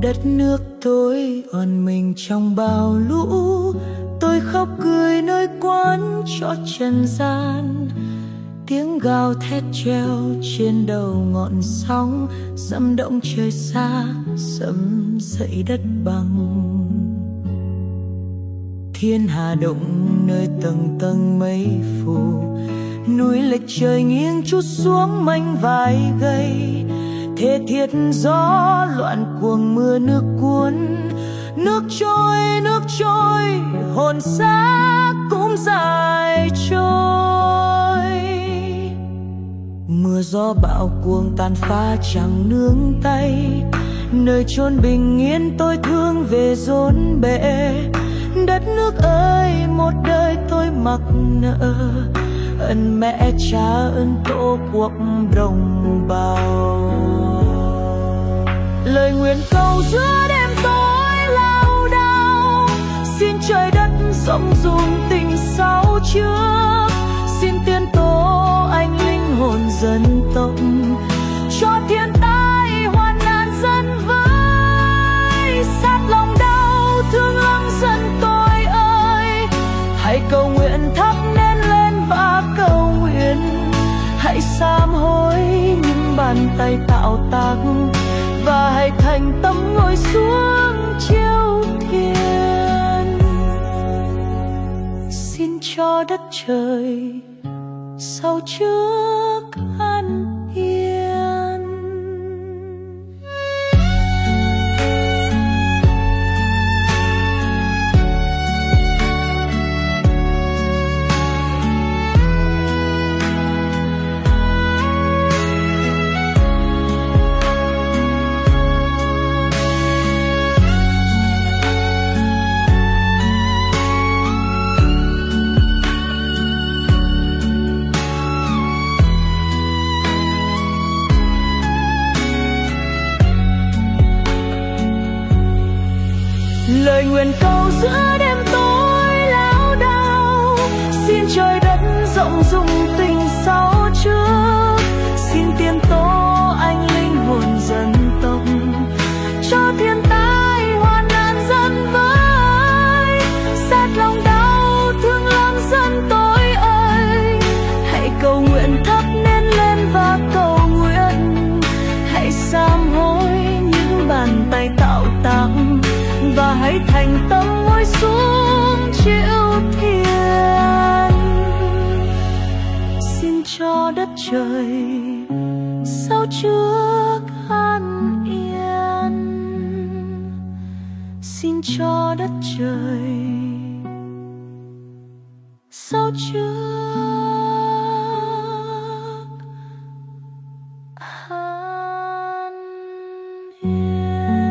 đất nước tôi oàn mình trong bao lũ. Tôi khóc cười nơi quán trọ trần gian, tiếng gào thét treo trên đầu ngọn sóng, dẫm động trời xa, sẫm dậy đất bằng. Thiên hà động nơi tầng tầng mây phủ, núi lệch trời nghiêng trút xuống manh vai gầy. Thề thiết gió loạn cuồng mưa nước cuốn, nước trôi hồn xác cũng dài trôi. Mưa gió bão cuồng tàn phá chẳng nương tay, nơi chốn bình yên tôi thương về dồn bể. Đất nước ơi một đời tôi mặc nợ, ơn mẹ cha ơn tổ quốc đồng bào. Lời nguyện cầu giữa đêm tối lao đao, xin trời đất rộng dùng tình sau trước. Xin tiên tổ anh linh hồn dân tộc, cho thiên tai hoạn nạn dân với. Sát lòng đau thương lắm dân tôi ơi, hãy cầu nguyện thắp nén lên và cầu nguyện. Hãy sám hối những bàn tay tạo tác, và hãy thành tâm ngồi xuống chiếu thiên. Xin cho đất trời sau trước an yên. Lời nguyện cầu giữa đêm tối lao đao, xin trời đất rộng dùng tình sau trước. Xin tiên tổ anh linh hồn dân tộc, cho thiên tai hoạn nạn dân với. Sát lòng đau thương lắm dân tôi ơi, hãy cầu nguyện thắp nén lên và cầu nguyện. Hãy sám hối những bàn tay tạo tác, và hãy thành tâm ngồi xuống chịu thiên. Xin cho đất trời sau trước an yên. Xin cho đất trời sau trước an yên.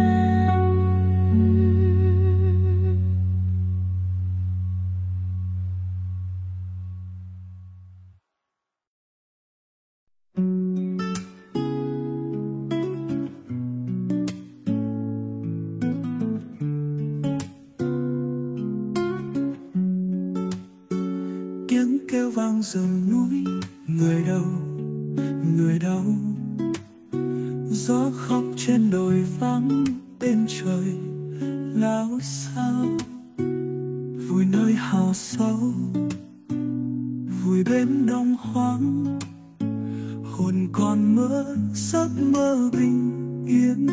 Kêu vang rừng núi, người đâu gió khóc trên đồi vắng, bên trời lao sao. Vui nơi hào sâu, vui bên đông hoang, hồn còn mơ giấc mơ bình yên.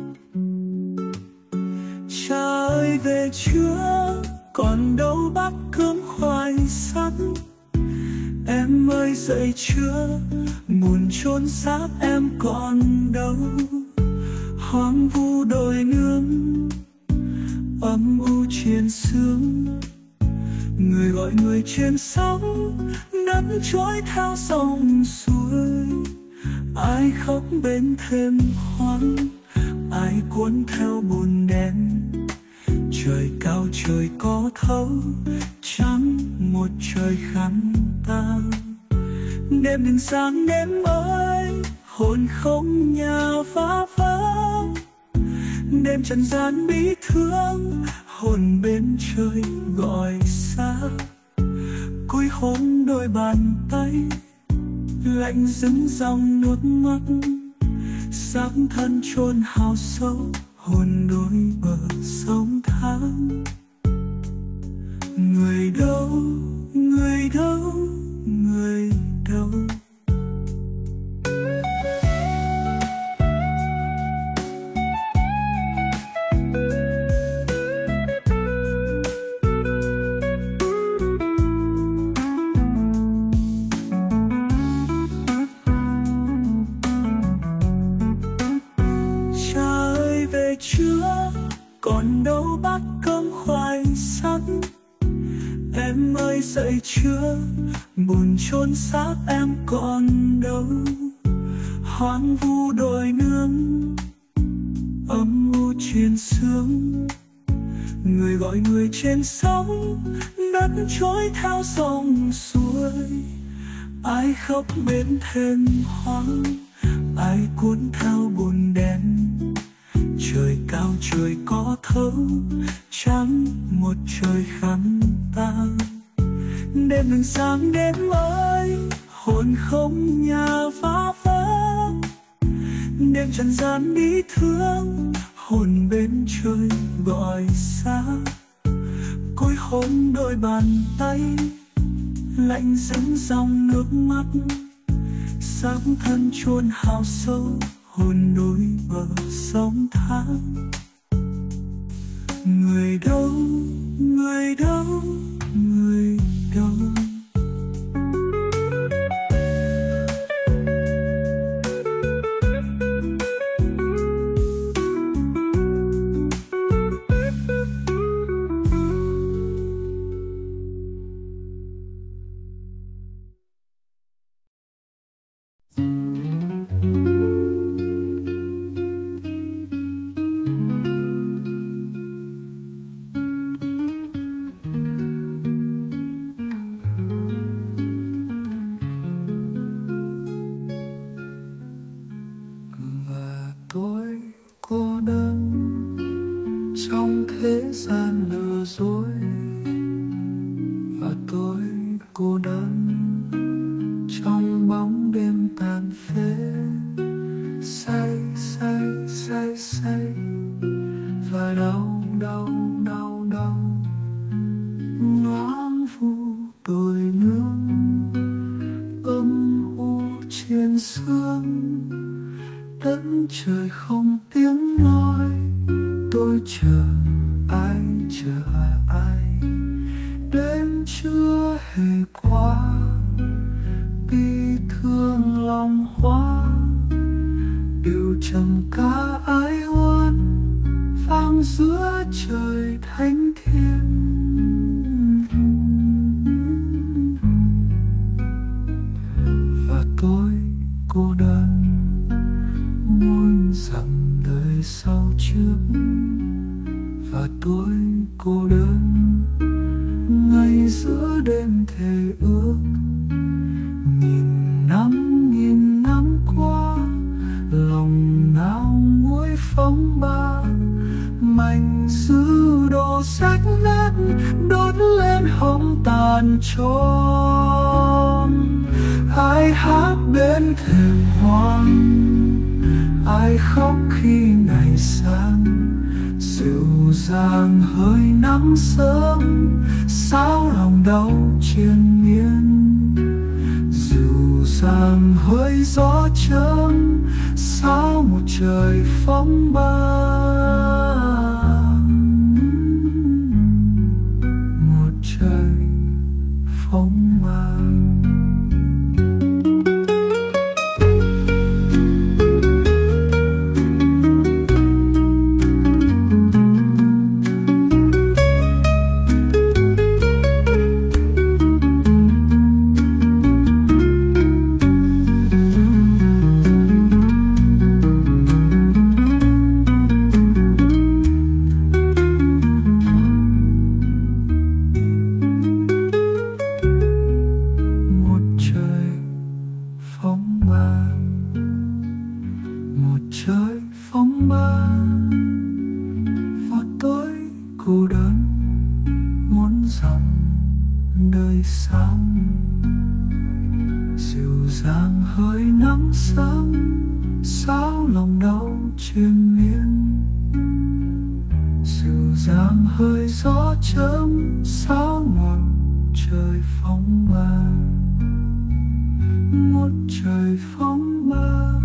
Cha ơi về chưa, còn đâu bát cơm khoai sắn. Em ơi dậy chưa, buồn chôn xác em còn đâu. Hoang vu đồi nương, âm u trên sương. Người gọi người trên sóng, đất trôi theo dòng suối. Ai khóc bên thềm khoáng, ai cuốn theo bùn đen. Trời cao trời có thấu, trắng một trời khăn tang. Đêm đừng sáng đêm ơi, hồn không nhà phá vỡ. Đêm trần gian bí thương, hồn bên trời gọi xa. Cúi hôn đôi bàn tay, lạnh dững dòng nước mắt. Xác thân chôn hào sâu, hôn đôi bờ sông tháng. Người đâu, người đâu, người đâu. Chưa còn đâu bát cơm khoai sắn. Em ơi dậy chưa, bùn chôn xác em còn đâu. Hoang vu đồi nương, âm u trên sương. Người gọi người trên sóng, đất trôi theo dòng suối. Ai khóc bên thềm hoang, ai cuốn theo bùn đen. Trời cao trời có thấu, trắng một trời khăn tang. Đêm đừng sáng đêm ơi, hồn không nhà phá vỡ. Đêm trần gian đi thương, hồn bên trời gọi xa. Cối hôn đôi bàn tay, lạnh dẫn dòng nước mắt. Sáng thân chôn hào sâu, hôn đôi bờ sông tháng. Người đâu, người đâu, người đâu. Cô đơn trong thế gian lừa dối, và tôi cô đơn trong bóng đêm tàn phế. Say say say say và đau đau đau đau. Hoang vu đồi nương, âm u trên sương. Đất trời không tiếng nói, tôi chờ ai chờ ai. Đêm chưa hề qua, bi thương lòng hoa. Điều trầm ca ái oán vang giữa trời thánh thiêng. Và tôi cô đơn muốn rằng đời sau trước. Và tôi cô đơn ngay giữa đêm thề ước. Nghìn năm qua, lòng nào nguôi phong ba. Mảnh sứ đồ rách nát đốt lên hồng tàn tròn. Ai hát bên thềm hoang, ai khóc khi ngày sáng. Dịu dàng hơi nắng sớm, sao lòng đau triền miên. Dịu dàng hơi gió chớm, sao một trời phong ba. Một trời phong ba. Cô đơn muốn rằng đời sáng. Dịu dàng hơi nắng sớm, sao lòng đau triền miên. hơi gió chớm sáo một trời phóng mang, một trời phóng mang.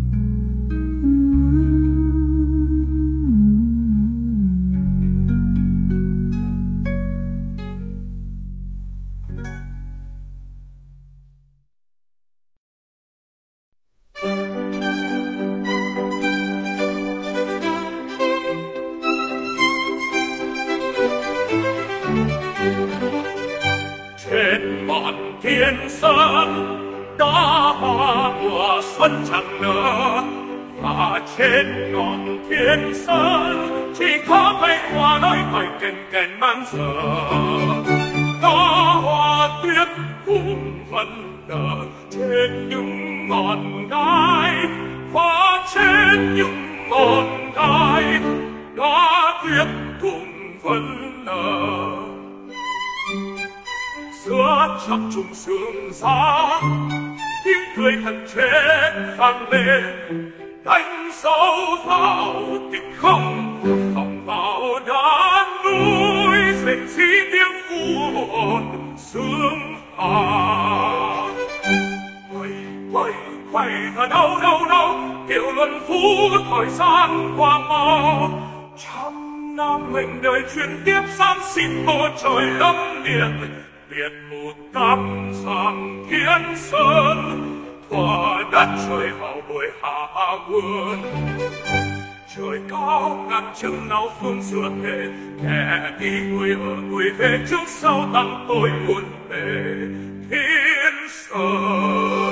Trên ngọn thiên sơn đã hoa mùa xuân chẳng nở, và trên ngọn thiên sơn chỉ có cây hoa nói phải kèn kèn mang giờ. Đó hoa tuyết cùng vẫn nở trên những ngọn gai, và trên những ngọn gai đó tuyết cùng vẫn nở. Giữa chập trùng sương giá, tiếng cười thật chết vang lên, đánh dấu vào tình không vòng vào đá núi, rền rĩ tiếng u hồn sương hà. Quay và đâu kiểu luân phú thời gian qua mau. Trăm năm mệnh đời truyền tiếp gian xin bầu trời lấp liệt, biệt một cắm sang thiên sơn, thỏa đất trời vào buổi hạ quân. Trời cao ngàn chừng nào phương dựa thề, kẻ đi người ở người về trước sau tăng tôi buồn bề thiên sơn.